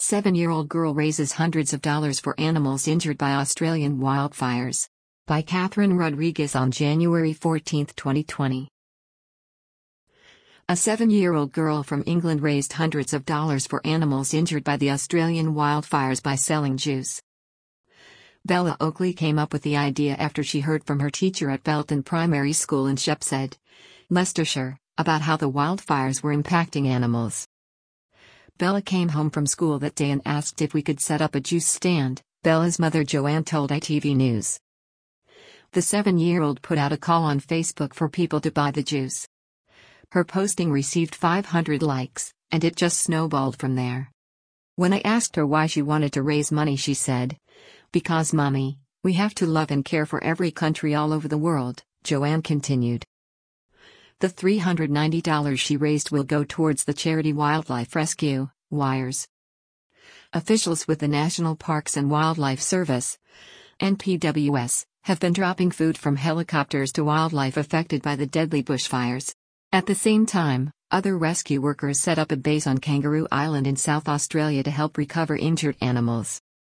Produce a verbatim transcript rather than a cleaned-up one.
Seven-year-old girl raises hundreds of dollars for animals injured by Australian wildfires. By Catherine Rodriguez on January fourteenth, twenty twenty. A seven-year-old girl from England raised hundreds of dollars for animals injured by the Australian wildfires by selling juice. Bella Oakley came up with the idea after she heard from her teacher at Belton Primary School in Shepshed, Leicestershire, about how the wildfires were impacting animals. Bella came home from school that day and asked if we could set up a juice stand, Bella's mother Joanne told I T V News. The seven-year-old put out a call on Facebook for people to buy the juice. Her posting received five hundred likes, and it just snowballed from there. When I asked her why she wanted to raise money, she said, "Because, Mommy, we have to love and care for every country all over the world," Joanne continued. The three hundred ninety dollars she raised will go towards the charity Wildlife Rescue, WIRES. Officials with the National Parks and Wildlife Service, N P W S, have been dropping food from helicopters to wildlife affected by the deadly bushfires. At the same time, other rescue workers set up a base on Kangaroo Island in South Australia to help recover injured animals.